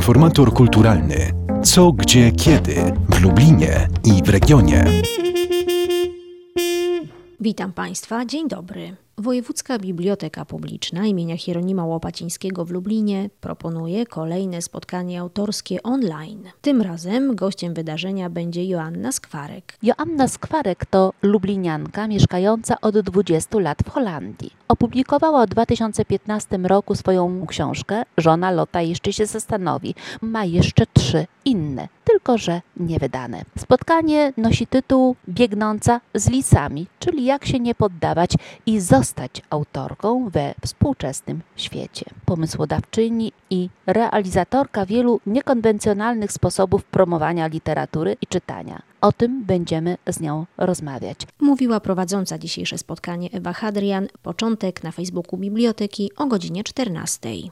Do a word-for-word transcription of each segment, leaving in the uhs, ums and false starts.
Informator kulturalny. Co, gdzie, kiedy w Lublinie i w regionie. Witam Państwa, dzień dobry. Wojewódzka Biblioteka Publiczna imienia Hieronima Łopacińskiego w Lublinie proponuje kolejne spotkanie autorskie online. Tym razem gościem wydarzenia będzie Joanna Skwarek. Joanna Skwarek to lublinianka mieszkająca od dwudziestu lat w Holandii. Opublikowała w dwa tysiące piętnastym roku swoją książkę Żona Lota jeszcze się zastanowi. Ma jeszcze trzy inne, tylko że niewydane. Spotkanie nosi tytuł Biegnąca z lisami, czyli jak się nie poddawać i zostać autorką we współczesnym świecie. Pomysłodawczyni i realizatorka wielu niekonwencjonalnych sposobów promowania literatury i czytania. O tym będziemy z nią rozmawiać. Mówiła prowadząca dzisiejsze spotkanie Ewa Hadrian. Początek na Facebooku Biblioteki o godzinie czternastej.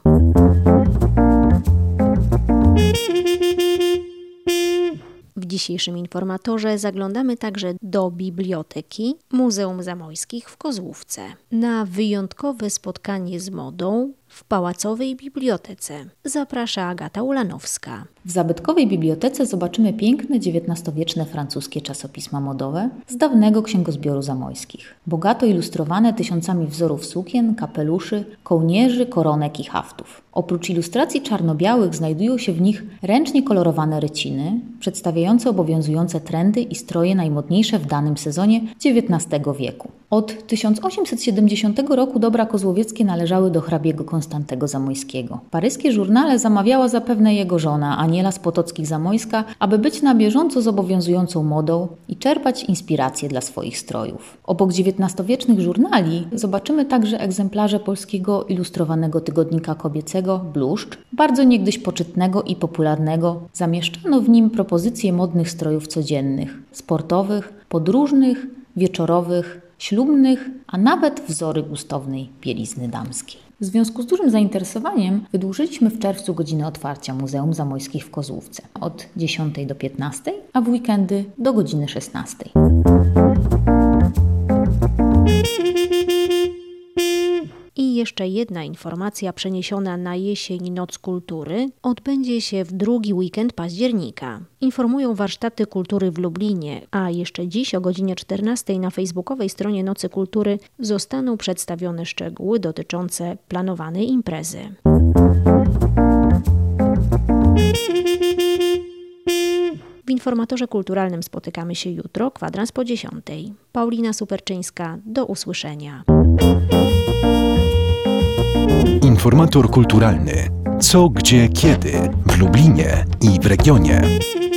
W dzisiejszym informatorze zaglądamy także do Biblioteki Muzeum Zamojskich w Kozłówce na wyjątkowe spotkanie z modą w Pałacowej Bibliotece. Zaprasza Agata Ulanowska. W zabytkowej bibliotece zobaczymy piękne dziewiętnastowieczne francuskie czasopisma modowe z dawnego księgozbioru zamojskich. Bogato ilustrowane tysiącami wzorów sukien, kapeluszy, kołnierzy, koronek i haftów. Oprócz ilustracji czarno-białych znajdują się w nich ręcznie kolorowane ryciny, przedstawiające obowiązujące trendy i stroje najmodniejsze w danym sezonie dziewiętnastego wieku. Od tysiąc osiemset siedemdziesiątego roku dobra kozłowieckie należały do hrabiego Konstantego Zamojskiego. Paryskie żurnale zamawiała zapewne jego żona Aniela z Potockich-Zamojska, aby być na bieżąco z obowiązującą modą i czerpać inspiracje dla swoich strojów. Obok dziewiętnastowiecznych żurnali zobaczymy także egzemplarze polskiego ilustrowanego tygodnika kobiecego Bluszcz, bardzo niegdyś poczytnego i popularnego. Zamieszczano w nim propozycje modnych strojów codziennych, sportowych, podróżnych, wieczorowych, ślubnych, a nawet wzory gustownej bielizny damskiej. W związku z dużym zainteresowaniem wydłużyliśmy w czerwcu godzinę otwarcia Muzeum Zamojskich w Kozłówce od dziesiątej do piętnastej, a w weekendy do godziny szesnastej. I jeszcze jedna informacja przeniesiona na jesień Noc Kultury odbędzie się w drugi weekend października. Informują warsztaty kultury w Lublinie, a jeszcze dziś o godzinie czternastej na facebookowej stronie Nocy Kultury zostaną przedstawione szczegóły dotyczące planowanej imprezy. W informatorze kulturalnym spotykamy się jutro, kwadrans po dziesiątej. Paulina Superczyńska, do usłyszenia. Informator kulturalny. Co, gdzie, kiedy w Lublinie i w regionie.